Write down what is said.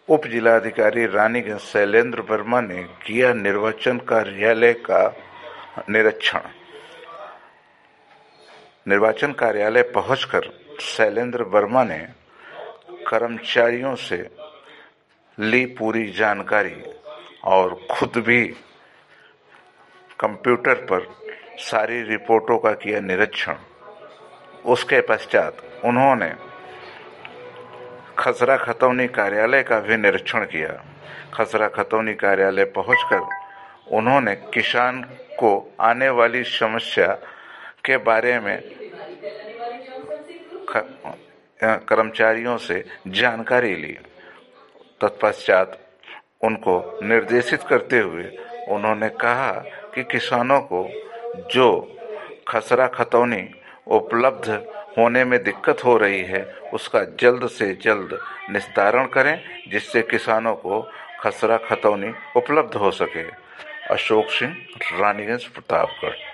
उप जिलाधिकारी रानीगंज शैलेंद्र वर्मा ने किया निर्वाचन कार्यालय का निरीक्षण। निर्वाचन कार्यालय पहुंचकर शैलेंद्र वर्मा ने कर्मचारियों से ली पूरी जानकारी और खुद भी कंप्यूटर पर सारी रिपोर्टों का किया निरीक्षण। उसके पश्चात उन्होंने खसरा खतौनी कार्यालय का भी निरीक्षण किया। खसरा खतौनी कार्यालय पहुंचकर उन्होंने किसान को आने वाली समस्या के बारे में कर्मचारियों से जानकारी ली। तत्पश्चात उनको निर्देशित करते हुए उन्होंने कहा कि किसानों को जो खसरा खतौनी उपलब्ध होने में दिक्कत हो रही है उसका जल्द से जल्द निस्तारण करें, जिससे किसानों को खसरा खतौनी उपलब्ध हो सके। अशोक सिंह, रानीगंज, प्रतापगढ़।